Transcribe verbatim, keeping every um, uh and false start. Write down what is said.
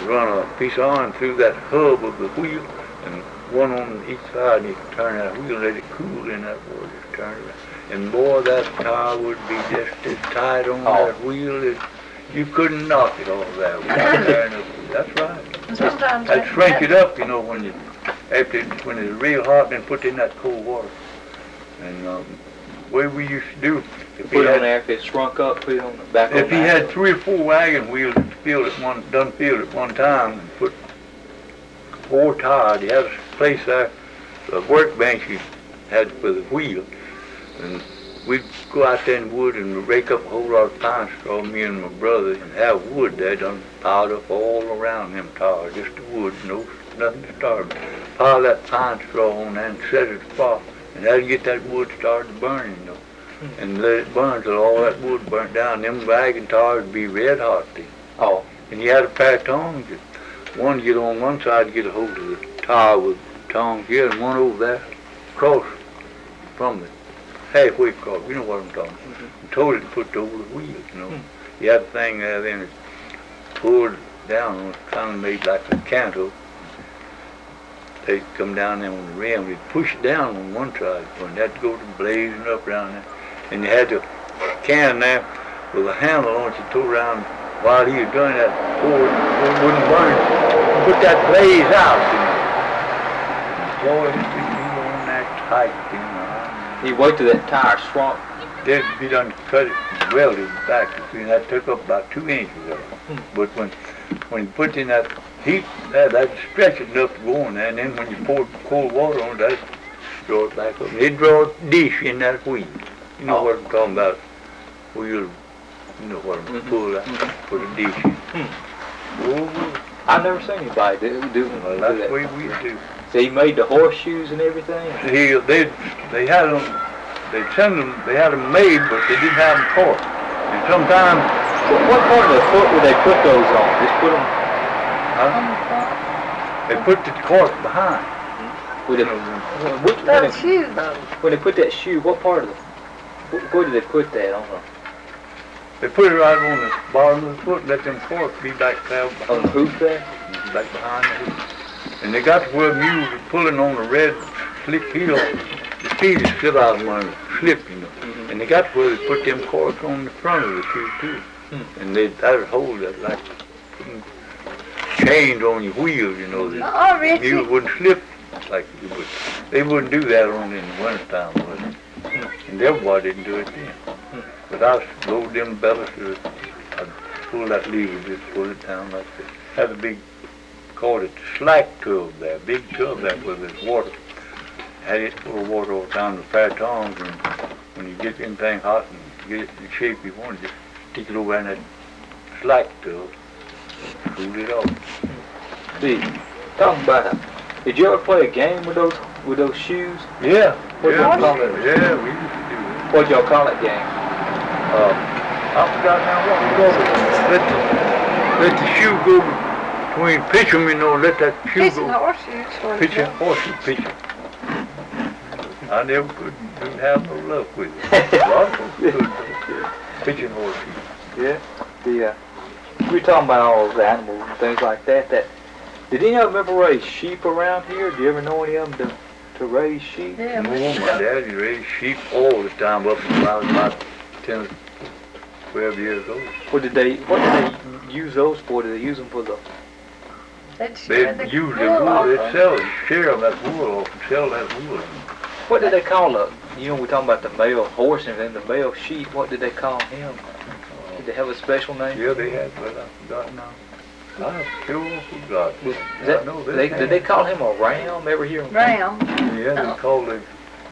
run a piece of iron through that hub of the wheel, and one on each side, and you can turn that wheel, let it cool in that water, just turn it around. And boy, that tire would be just as tight on oh. that wheel as you couldn't knock it off that without tearing it. That's right. Sometimes I'd shrink it up, you know, when you, after, when it's real hot, and put it in that cold water. And um, way we used to do, if Put he it on had, there, if it shrunk up, put it on the back on if he the had axle. three or four wagon wheels filled at one, done filled at one time, and put four tires, he had a place there, a workbench he had for the wheel, and we'd go out there in the wood and rake up a whole lot of pine straw, me and my brother, and have wood there done piled up all around them tires, just the wood, no nothing to start. Pile that pine straw on there and set it spot, and that'd get that wood started burning, you know. And let it burn till all that wood burnt down. Them wagon tires would be red hot then. Oh. And you had a pair of tongs. One get on one side, get a hold of the tire with tongs here, and one over there, across from the halfway across. You know what I'm talking about. Mm-hmm. And told it to put over the wheels, you know. Mm-hmm. You had a thing there, then it pulled down on it, kind of made like a cantle. They'd come down there on the rim, they'd push it down on one side, and that'd go to blazing up around there. And you had the can there with a handle on it, you threw around while he was doing that, pour it, wouldn't burn, put that blaze out, you know. And boy, it would be on that tight, you know. He waited till that tire shrunk. They'd be done cut it and welded it back, and that took up about two inches of it. Hmm. But when when you put in that heat, that, that'd stretch it enough to go in there, and then when you poured cold water on it, that'd draw it back up. It'd draw a dish in that wheel. You know Oh. what I'm talking about? Wheel, you know what I'm Mm-hmm. pull out, Mm-hmm. put a dish in. Hmm. Oh, I've never seen anybody do, do, well, do that's that. the way we do. So he made the horseshoes and everything? He, they, they had them, they'd send them, they had them made, but they didn't have them caught. And sometimes, What, what part of the foot would they put those on? Just put them, huh? They put the cork behind. with You it, know, which, when, Those they, shoes, though. when they put that shoe, what part of the, where, where did they put that on the, They put it right on the bottom of the foot and let them corks be back there on the hoop there? back behind the hoop. And they got to where mules were pulling on the red slick heel. The feet is still out of one slip, you know. Mm-hmm. And they got to where they put them corks on the front of the shoe too. Hmm. And they that'd hold that like putting chains on your wheels, you know. The Oh, Richie. mules wouldn't slip like you would. They wouldn't do that only in the wintertime, would they? And everybody didn't do it then. But I load them bellows to it. I'd pull that lever, just pull it down like this. Had a big, called it slack tub there, big tub there with this water. Had it full of water all the time with a pair of tongs, and when you get anything hot and get it in the shape you want, just stick it over in that slack tub, cool it off. See, talking about it, did you ever play a game with those with those shoes? Yeah, What yeah, y'all call it? yeah, we used to do it. What'd y'all call that game? Uh, I forgot now what we called it. Let the, let the shoe go between, pitch 'em, you know, let that shoe Pitching go. horseshoes for Pitch you. a horseshoe pitch. I never could, didn't have no luck with it. A lot of folks could, though. Pitching horseshoes. Yeah. The uh, we were talking about all those animals and things like that. That did any of them ever raise sheep around here? Do you ever know any of them to, to raise sheep? Yeah, No, we- my daddy raised sheep all the time up until I was about ten, twelve years old. What did they What did they use those for? Did they use them for the? they'd share They'd the use the wool wool, off they'd of sell, share of that wool off and sell that wool. What did they call a? You know, we're talking about the male horse and then the male sheep. What did they call him? Did they have a special name? Yeah, they had, but I forgot now. I sure forgot. Was I that, know they, had. did they call him a ram? Ever hear him? Round. Yeah, they called it